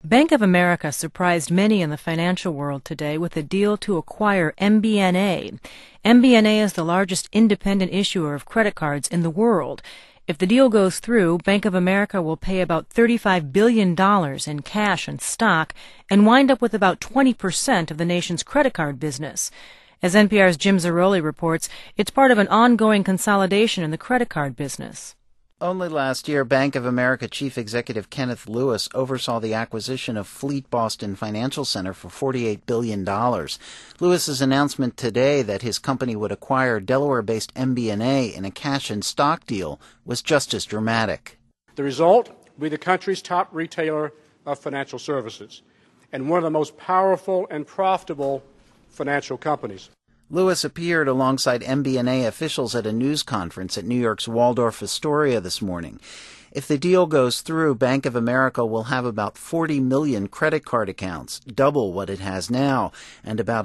Bank of America surprised many in the financial world today with a deal to acquire MBNA. MBNA is the largest independent issuer of credit cards in the world. If the deal goes through, Bank of America will pay about $35 billion in cash and stock and wind up with about 20% of the nation's credit card business. As NPR's Jim Zarroli reports, it's part of an ongoing consolidation in the credit card business. Only last year, Bank of America Chief Executive Kenneth Lewis oversaw the acquisition of Fleet Boston Financial Center for $48 billion. Lewis's announcement today that his company would acquire Delaware-based MBNA in a cash and stock deal was just as dramatic. The result will be the country's top retailer of financial services and one of the most powerful and profitable financial companies. Lewis appeared alongside MBNA officials at a news conference at New York's Waldorf Astoria this morning. If the deal goes through, Bank of America will have about 40 million credit card accounts, double what it has now, and about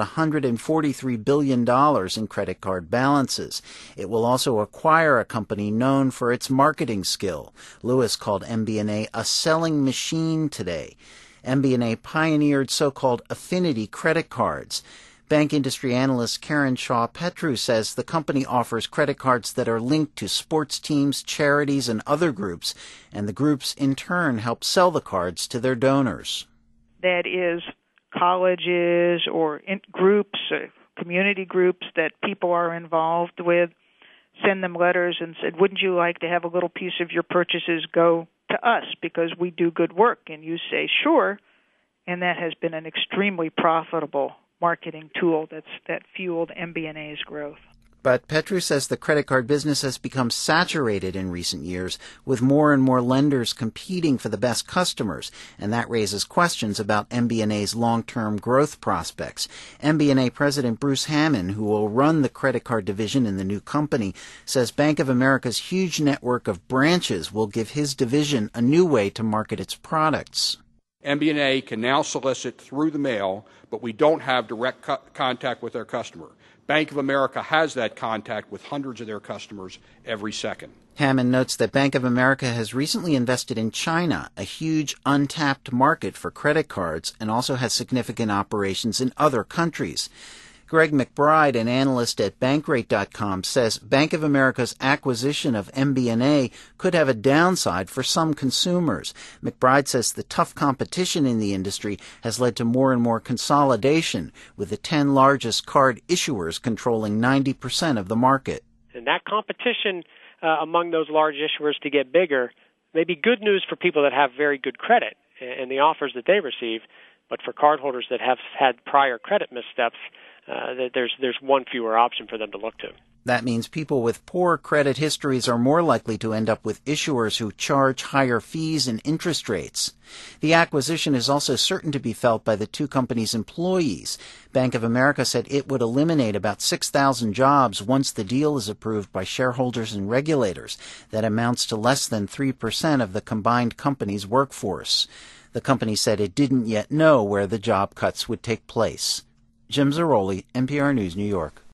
$143 billion in credit card balances. It will also acquire a company known for its marketing skill. Lewis called MBNA a selling machine today. MBNA pioneered so-called affinity credit cards. Bank industry analyst Karen Shaw Petru says the company offers credit cards that are linked to sports teams, charities, and other groups, and the groups in turn help sell the cards to their donors. That is, colleges or groups, community groups that people are involved with, send them letters and said, wouldn't you like to have a little piece of your purchases go to us because we do good work? And you say, sure, and that has been an extremely profitable marketing tool that fueled MBNA's growth. But Petru says the credit card business has become saturated in recent years, with more and more lenders competing for the best customers, and that raises questions about MBNA's long-term growth prospects. MBNA President Bruce Hammond, who will run the credit card division in the new company, says Bank of America's huge network of branches will give his division a new way to market its products. MBNA can now solicit through the mail, but we don't have direct contact with our customer. Bank of America has that contact with hundreds of their customers every second. Hammond notes that Bank of America has recently invested in China, a huge untapped market for credit cards, and also has significant operations in other countries. Greg McBride, an analyst at Bankrate.com, says Bank of America's acquisition of MBNA could have a downside for some consumers. McBride says the tough competition in the industry has led to more and more consolidation, with the 10 largest card issuers controlling 90% of the market. And that competition among those large issuers to get bigger may be good news for people that have very good credit and the offers that they receive, but for cardholders that have had prior credit missteps, there's one fewer option for them to look to. That means people with poor credit histories are more likely to end up with issuers who charge higher fees and interest rates. The acquisition is also certain to be felt by the two companies' employees. Bank of America said it would eliminate about 6,000 jobs once the deal is approved by shareholders and regulators. That amounts to less than 3% of the combined company's workforce. The company said it didn't yet know where the job cuts would take place. Jim Zarroli, NPR News, New York.